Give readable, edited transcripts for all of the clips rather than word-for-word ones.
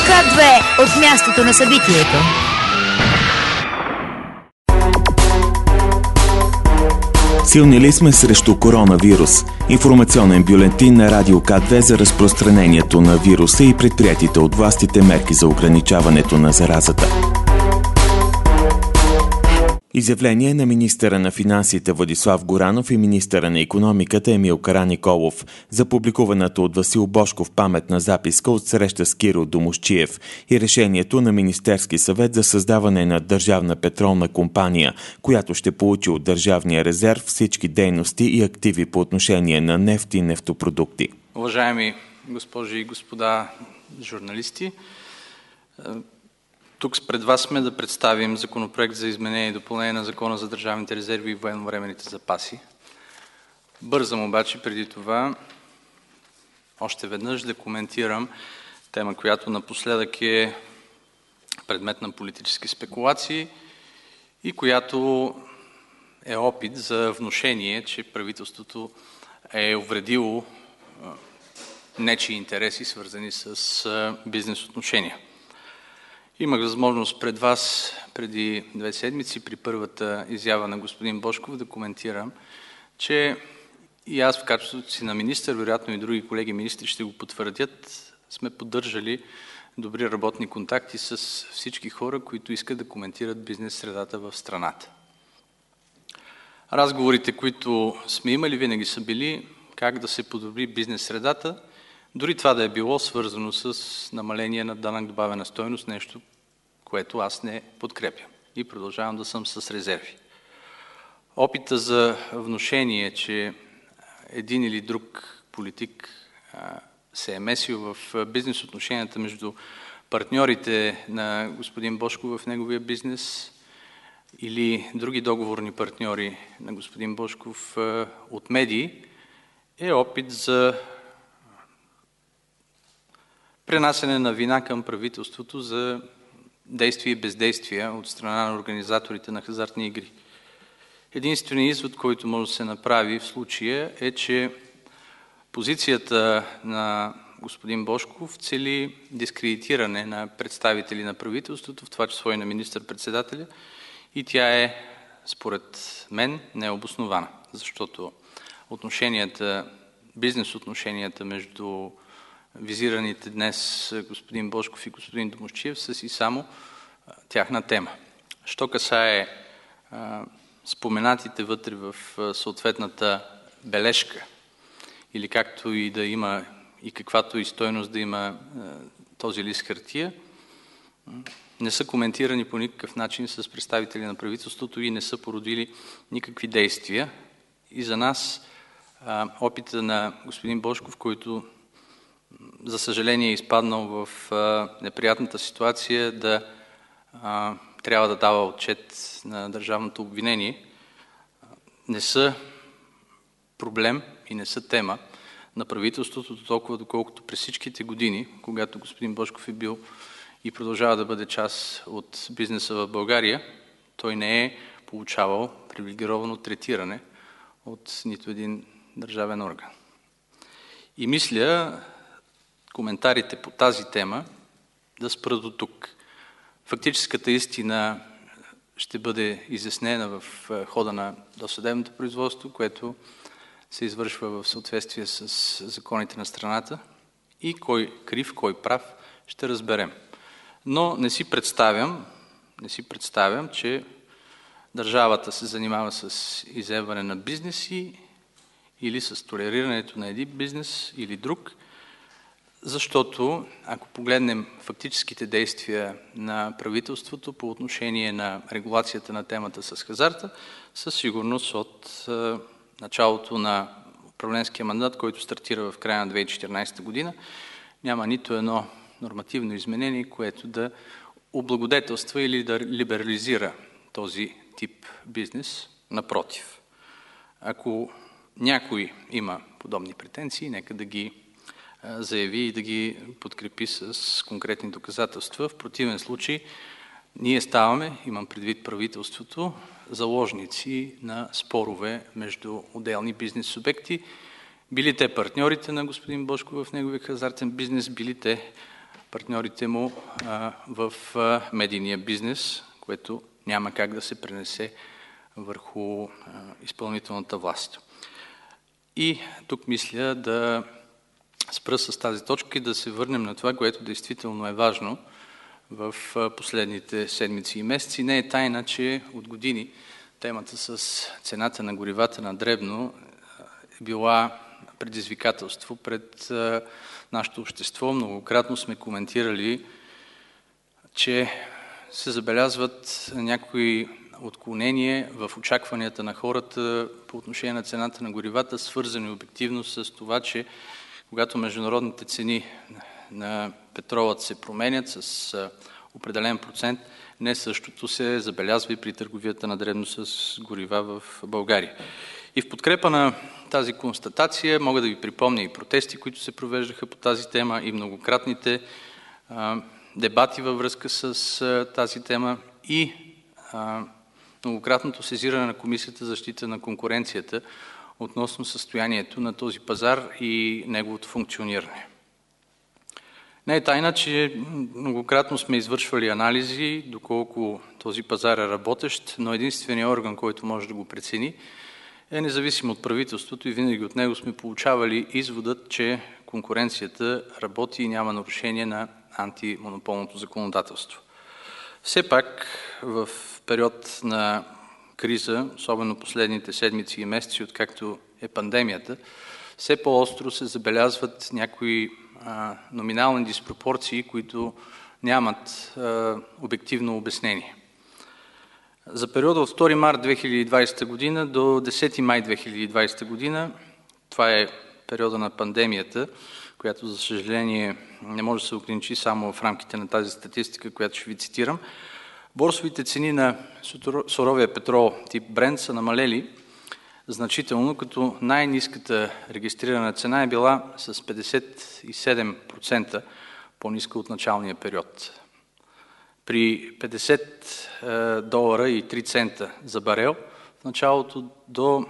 К2 от мястото на събитието. Силни ли сме срещу коронавирус? Информационен бюлетин на Радио К2 за разпространението на вируса и предприятите от властите мерки за ограничаването на заразата. Изявление на министъра на финансите Владислав Горанов и министъра на икономиката Емил Караниколов за публикуваната от Васил Божков паметна записка от среща с Кирил Домусчиев и решението на Министерски съвет за създаване на Държавна петролна компания, която ще получи от Държавния резерв всички дейности и активи по отношение на нефт и нефтопродукти. Уважаеми госпожи и господа журналисти, тук пред вас сме да представим Законопроект за изменение и допълнение на Закона за държавните резерви и военновременните запаси. Бързам обаче преди това още веднъж да коментирам тема, която напоследък е предмет на политически спекулации и която е опит за внушение, че правителството е увредило нечии интереси, свързани с бизнес отношения. Имах възможност пред вас преди 2 седмици при първата изява на господин Божков да коментирам, че и аз в качеството си на министър, вероятно и други колеги министри ще го потвърдят, сме поддържали добри работни контакти с всички хора, които искат да коментират бизнес средата в страната. Разговорите, които сме имали, винаги са били как да се подобри бизнес средата, дори това да е било свързано с намаление на данък добавена стойност, нещо, което аз не подкрепям и продължавам да съм с резерви. Опита за внушение, че един или друг политик се е месил в бизнес отношенията между партньорите на господин Божков в неговия бизнес или други договорни партньори на господин Божков от медии, е опит за пренасене на вина към правителството за действия и бездействия от страна на организаторите на хазартни игри. Единственият извод, който може да се направи в случая е, че позицията на господин Божков цели дискредитиране на представители на правителството, в това число и на министър-председателя, и тя е, според мен, необоснована, защото бизнес отношенията между визираните днес господин Божков и господин Домусчиев са си само тяхна тема. Що касае споменатите вътре в съответната бележка или както и да има и каквато и стойност да има този лист хартия, не са коментирани по никакъв начин с представители на правителството и не са породили никакви действия. И за нас опита на господин Божков, който за съжаление е изпаднал в неприятната ситуация да трябва да дава отчет на държавното обвинение, не са проблем и не са тема на правителството, толкова доколкото през всичките години, когато господин Божков е бил и продължава да бъде част от бизнеса в България, той не е получавал привилегировано третиране от нито един държавен орган. И мисля, коментарите по тази тема да спрат до тук. Фактическата истина ще бъде изяснена в хода на досъдебното производство, което се извършва в съответствие с законите на страната и кой крив, кой прав ще разберем. Но не си представям, че държавата се занимава с изземване на бизнеси или с толерирането на един бизнес или друг, защото ако погледнем фактическите действия на правителството по отношение на регулацията на темата с хазарта, със сигурност от началото на управленския мандат, който стартира в края на 2014 година, няма нито едно нормативно изменение, което да облагодетелства или да либерализира този тип бизнес. Напротив, ако някой има подобни претенции, нека да ги заяви и да ги подкрепи с конкретни доказателства. В противен случай ние ставаме, имам предвид правителството, заложници на спорове между отделни бизнес субекти, били те партньорите на господин Божков в неговия хазартен бизнес, били те партньорите му в медийния бизнес, което няма как да се пренесе върху изпълнителната власт. И тук мисля да спра с тази точка и да се върнем на това, което действително е важно в последните седмици и месеци. Не е тайна, че от години темата с цената на горивата на дребно е била предизвикателство пред нашето общество. Многократно сме коментирали, че се забелязват някои отклонения в очакванията на хората по отношение на цената на горивата, свързани обективно с това, че когато международните цени на петролът се променят с определен процент, не същото се забелязва и при търговията на дребно с горива в България. И в подкрепа на тази констатация мога да ви припомня и протести, които се провеждаха по тази тема, и многократните дебати във връзка с тази тема, и многократното сезиране на Комисията за защита на конкуренцията относно състоянието на този пазар и неговото функциониране. Не е тайна, че многократно сме извършвали анализи доколко този пазар е работещ, но единственият орган, който може да го прецени, е независим от правителството и винаги от него сме получавали изводът, че конкуренцията работи и няма нарушение на антимонополното законодателство. Все пак в период на криза, особено последните седмици и месеци, откакто е пандемията, все по-остро се забелязват някои номинални диспропорции, които нямат обективно обяснение. За периода от 2 март 2020 година до 10 май 2020 година, това е периода на пандемията, която за съжаление не може да се ограничи само в рамките на тази статистика, която ще ви цитирам, борсовите цени на суровия петрол тип Brent са намалели значително, като най-ниската регистрирана цена е била с 57% по-ниска от началния период. При $50.03 за барел в началото до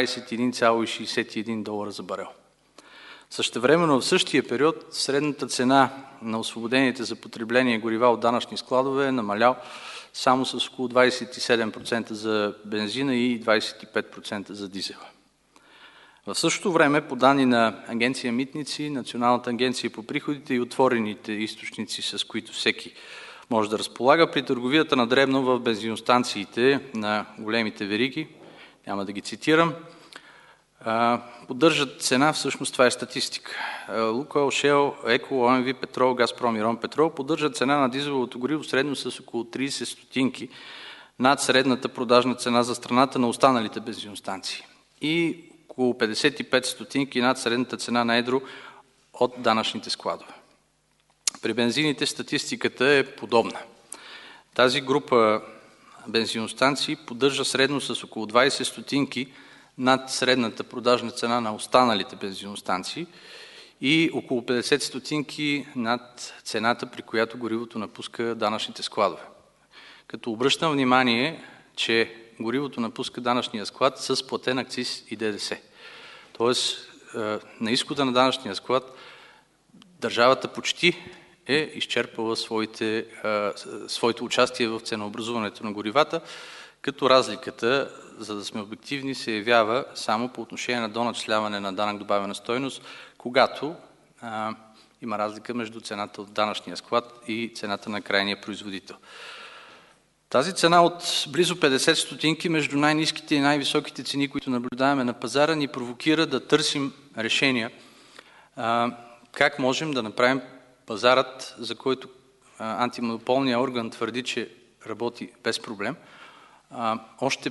$21,61 за барел. Същевременно в същия период средната цена на освободените за потребление горива от данъчни складове е намалял само с около 27% за бензина и 25% за дизела. В същото време, по данни на Агенция Митници, Националната агенция по приходите и отворените източници, с които всеки може да разполага, при търговията на дребно в бензиностанциите на големите вериги, няма да ги цитирам, поддържат цена, всъщност това е статистика. Лукойл, Шел, Еко, ОМВ, Петрол, Газпром и Ромпетрол поддържат цена на дизеловото гориво средно с около 30 стотинки над средната продажна цена за страната на останалите бензиностанции и около 55 стотинки над средната цена на едро от данъчните складове. При бензините статистиката е подобна. Тази група бензиностанции поддържа средно с около 20 стотинки над средната продажна цена на останалите бензиностанции и около 50 стотинки над цената, при която горивото напуска данъчните складове. Като обръщам внимание, че горивото напуска данъчния склад с платен акциз и ДДС. Тоест, на изхода на данъчния склад държавата почти е изчерпала своето участие в ценообразуването на горивата, като разликата, за да сме обективни, се явява само по отношение на доначисляване на данък добавена стойност, когато има разлика между цената от данъчния склад и цената на крайния производител. Тази цена от близо 50 стотинки между най-ниските и най-високите цени, които наблюдаваме на пазара, ни провокира да търсим решения как можем да направим пазарът, за който антимонополният орган твърди, че работи без проблем, още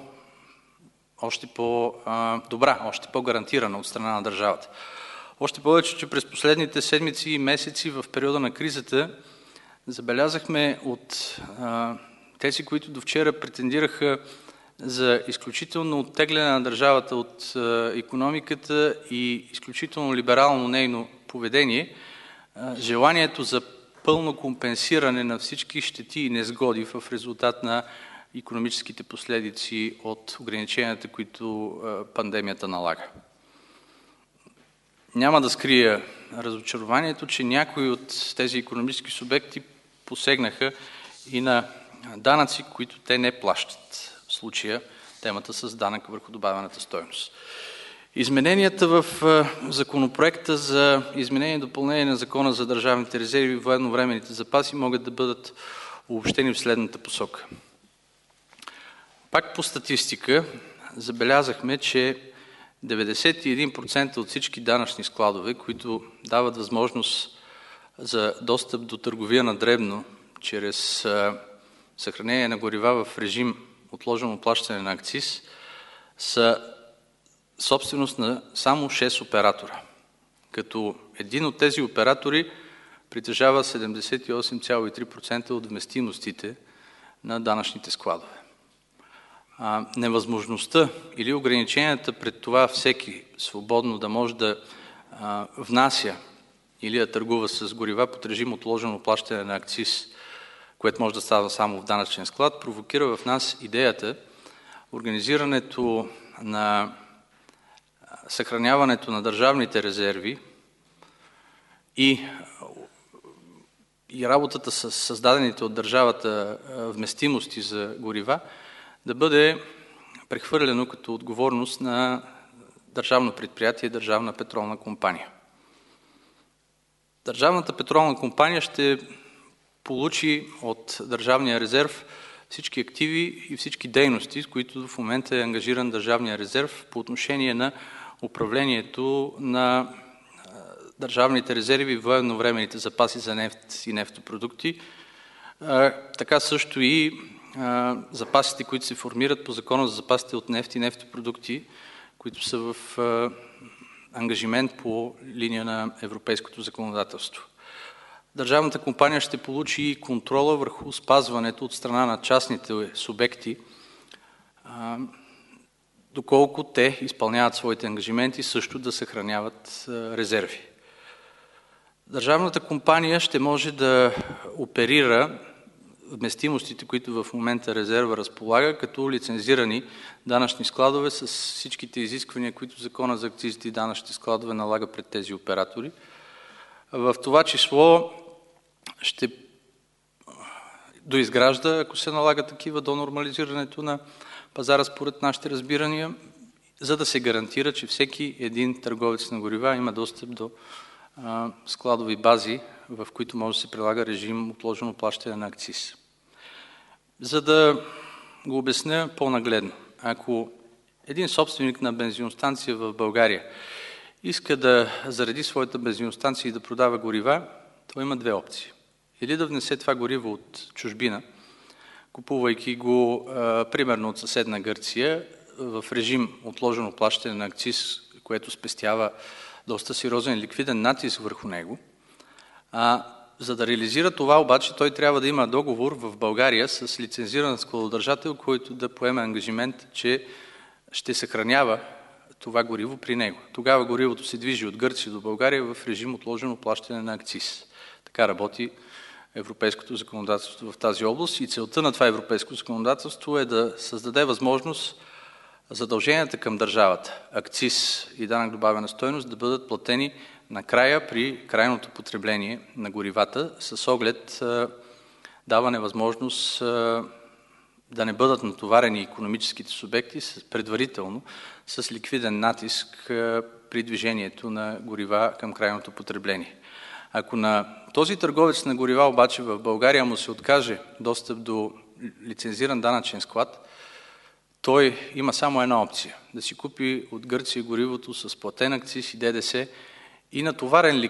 по-добра, още по-гарантирана от страна на държавата. Още повече, че през последните седмици и месеци в периода на кризата забелязахме от тези, които до вчера претендираха за изключително оттегляне на държавата от икономиката и изключително либерално нейно поведение, желанието за пълно компенсиране на всички щети и несгоди в резултат на икономическите последици от ограниченията, които пандемията налага. Няма да скрия разочарованието, че някои от тези икономически субекти посегнаха и на данъци, които те не плащат. В случая темата с данък върху добавената стойност. Измененията в законопроекта за изменение и допълнение на Закона за държавните резерви и военновременните запаси могат да бъдат обобщени в следната посока. Пак по статистика забелязахме, че 91% от всички данъчни складове, които дават възможност за достъп до търговия на дребно чрез съхранение на горива в режим отложено плащане на акциз, са собственост на само 6 оператора, като един от тези оператори притежава 78,3% от вместимостите на данъчните складове. Невъзможността или ограниченията пред това всеки свободно да може да внася или да търгува с горива под режим отложено плащане на акциз, което може да става само в данъчен склад, провокира в нас идеята организирането на съхраняването на държавните резерви и работата с създадените от държавата вместимости за горива да бъде прехвърлено като отговорност на държавно предприятие, Държавна петролна компания. Държавната петролна компания ще получи от Държавния резерв всички активи и всички дейности, с които в момента е ангажиран Държавния резерв по отношение на управлението на държавните резерви и военновременните запаси за нефт и нефтопродукти, така също и запасите, които се формират по Закона за запасите от нефт и нефтопродукти, които са в ангажимент по линия на европейското законодателство. Държавната компания ще получи и контрола върху спазването от страна на частните субекти, доколко те изпълняват своите ангажименти също да съхраняват резерви. Държавната компания ще може да оперира вместимостите, които в момента резерва разполага, като лицензирани данъчни складове с всичките изисквания, които Закона за акцизите и данъчните складове налага пред тези оператори. В това число ще доизгражда, ако се налага такива, до нормализирането на пазара според нашите разбирания, за да се гарантира, че всеки един търговец на горива има достъп до складови бази, в които може да се прилага режим отложено плащане на акциз. За да го обясня по-нагледно, ако един собственик на бензиностанция в България иска да зареди своята бензиностанция и да продава горива, той има две опции. Или да внесе това гориво от чужбина, купувайки го примерно от съседна Гърция в режим отложено плащане на акциз, което спестява доста сериозен ликвиден натиск върху него. За да реализира това обаче, той трябва да има договор в България с лицензиран складодържател, който да поеме ангажимент, че ще съхранява това гориво при него. Тогава горивото се движи от Гърция до България в режим отложено плащане на акциз. Така работи европейското законодателство в тази област и целта на това европейско законодателство е да създаде възможност задълженията към държавата, акциз и данък добавена стойност да бъдат платени накрая при крайното потребление на горивата с оглед даване възможност да не бъдат натоварени икономическите субекти предварително с ликвиден натиск при движението на горива към крайното потребление. Ако на този търговец на горива обаче в България му се откаже достъп до лицензиран данъчен склад, той има само една опция – да си купи от Гърция горивото с платен акциз и ДДС и натоварен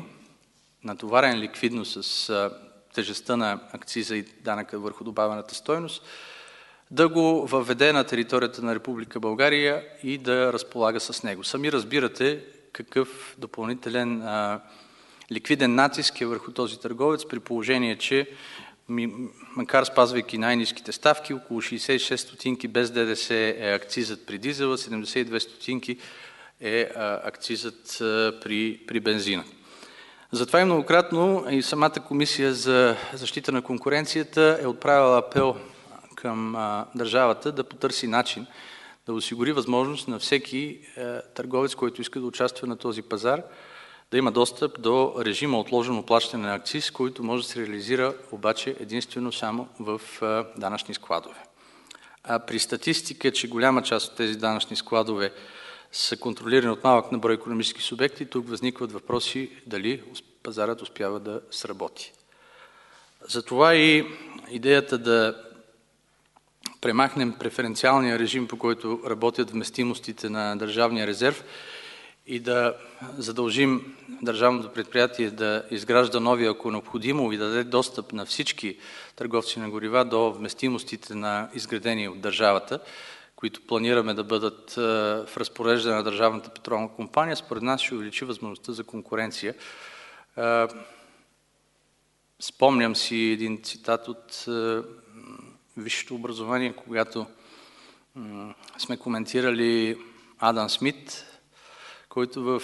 ликвидно с тежестта на акциза и данъка върху добавената стойност, да го въведе на територията на Република България и да разполага с него. Сами разбирате какъв допълнителен ликвиден натиск е върху този търговец, при положение, че макар спазвайки най-ниските ставки, около 66 стотинки без ДДС е акцизът при дизела, 72 стотинки е акцизът при бензина. Затова и многократно и самата Комисия за защита на конкуренцията е отправила апел към държавата да потърси начин да осигури възможност на всеки търговец, който иска да участва на този пазар, да има достъп до режима отложено плащане на акциз, който може да се реализира обаче единствено само в данъчни складове. А при статистика, че голяма част от тези данъчни складове са контролирани от малък наброй икономически субекти, тук възникват въпроси дали пазарът успява да сработи. Затова и идеята да премахнем преференциалния режим, по който работят вместимостите на държавния резерв и да задължим държавното предприятие да изгражда нови, ако необходимо, и да даде достъп на всички търговци на горива до вместимостите на изградени от държавата, които планираме да бъдат в разпореждане на Държавната петролна компания, според нас ще увеличи възможността за конкуренция. Спомням си един цитат от висшето образование, когато сме коментирали Адам Смит, който в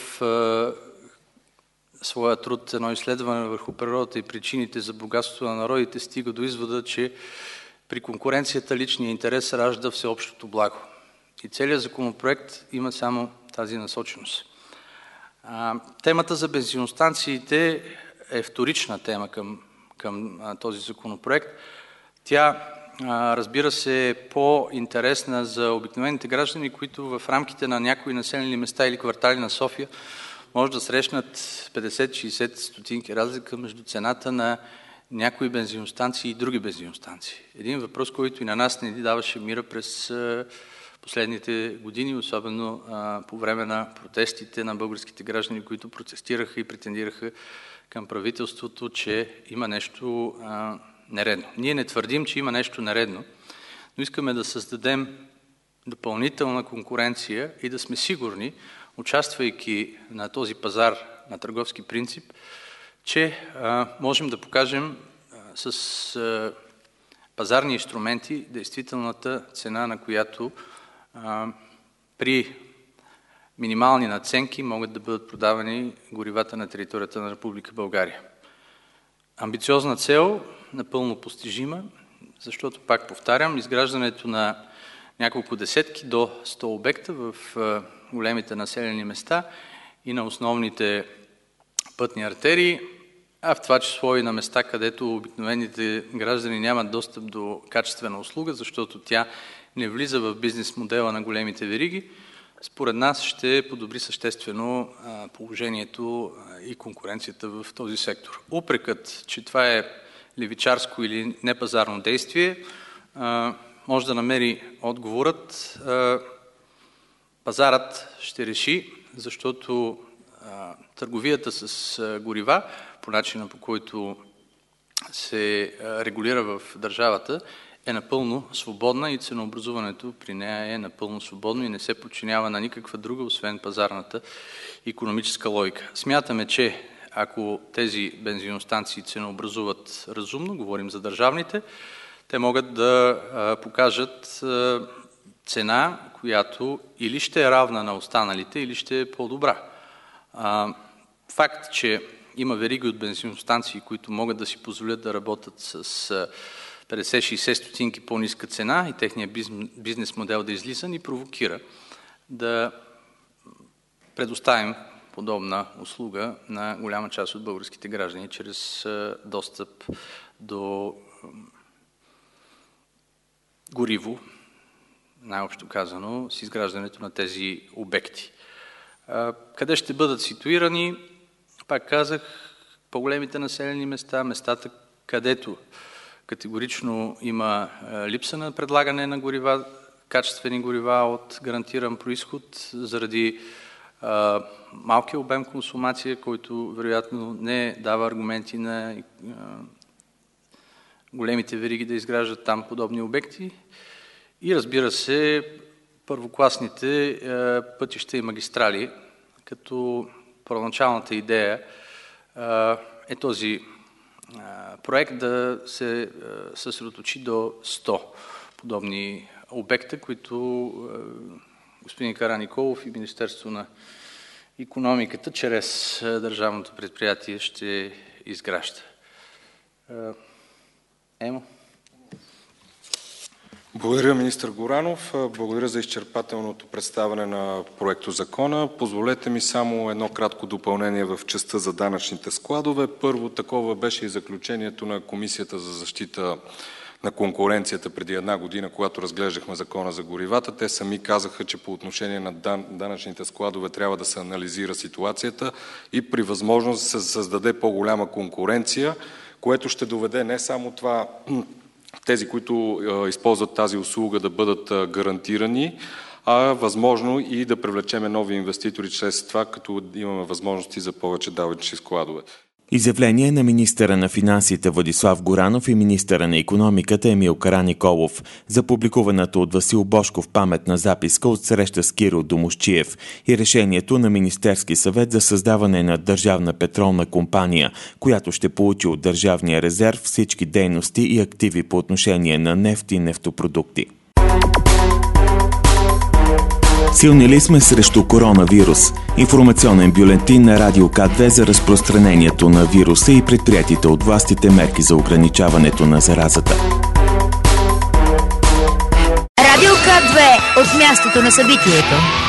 своя труд едно изследване върху природата и причините за богатството на народите стига до извода, че при конкуренцията личният интерес ражда всеобщото благо. И целият законопроект има само тази насоченост. Темата за бензиностанциите е вторична тема към този законопроект. Тя, разбира се, е по-интересна за обикновените граждани, които в рамките на някои населени места или квартали на София може да срещнат 50-60 стотинки разлика между цената на някои бензиностанции и други бензиностанции. Един въпрос, който и на нас не ни даваше мира през последните години, особено по време на протестите на българските граждани, които протестираха и претендираха към правителството, че има нещо нередно. Ние не твърдим, че има нещо нередно, но искаме да създадем допълнителна конкуренция и да сме сигурни, участвайки на този пазар на търговски принцип, че можем да покажем с пазарни инструменти действителната цена, на която при минимални надценки могат да бъдат продавани горивата на територията на Република България. Амбициозна цел, напълно постижима, защото, пак повтарям, изграждането на няколко десетки до 100 обекта в големите населени места и на основните пътни артерии, а в това число и на места, където обикновените граждани нямат достъп до качествена услуга, защото тя не влиза в бизнес модела на големите вериги, според нас ще подобри съществено положението и конкуренцията в този сектор. Упрекът, че това е левичарско или непазарно действие, може да намери отговорът. Пазарът ще реши, защото търговията с горива, по начина по който се регулира в държавата, е напълно свободна и ценообразуването при нея е напълно свободно и не се подчинява на никаква друга, освен пазарната икономическа логика. Смятаме, че ако тези бензиностанции ценообразуват разумно, говорим за държавните, те могат да покажат цена, която или ще е равна на останалите, или ще е по-добра. Факт, че има вериги от бензиностанции, които могат да си позволят да работят с 50-60 стотинки по-ниска цена и техният бизнес модел да излиза, ни провокира да предоставим подобна услуга на голяма част от българските граждани чрез достъп до гориво, най-общо казано, с изграждането на тези обекти. Къде ще бъдат ситуирани? Пак казах, по-големите населени места, местата, където категорично има липса на предлагане на горива, качествени горива от гарантиран произход, заради малкия обем консумация, който вероятно не дава аргументи на големите вериги да изграждат там подобни обекти. И разбира се, първокласните пътища и магистрали, като първоначалната идея е този проект да се съсредоточи до 100 подобни обекта, които господин Караниколов и Министерството на икономиката чрез държавното предприятие ще изгражда. Емо? Благодаря, министър Горанов. Благодаря за изчерпателното представяне на проектозакона. Позволете ми само едно кратко допълнение в частта за данъчните складове. Първо, такова беше и заключението на Комисията за защита на конкуренцията преди една година, когато разглеждахме закона за горивата. Те сами казаха, че по отношение на данъчните складове трябва да се анализира ситуацията и при възможност да се създаде по-голяма конкуренция, което ще доведе не само това тези, които използват тази услуга, да бъдат гарантирани, а възможно и да привлечеме нови инвеститори чрез това, като имаме възможности за повече данъчни складове. Изявление на министъра на финансите Владислав Горанов и министъра на икономиката Емил Караниколов за публикуваната от Васил Божков паметна записка от среща с Кирил Домусчиев и решението на Министерски съвет за създаване на държавна петролна компания, която ще получи от държавния резерв всички дейности и активи по отношение на нефт и нефтопродукти. Силни ли сме срещу коронавирус? Информационен бюлетин на Радио К2 за разпространението на вируса и предприятите от властите мерки за ограничаването на заразата. Радио К2 от мястото на събитието.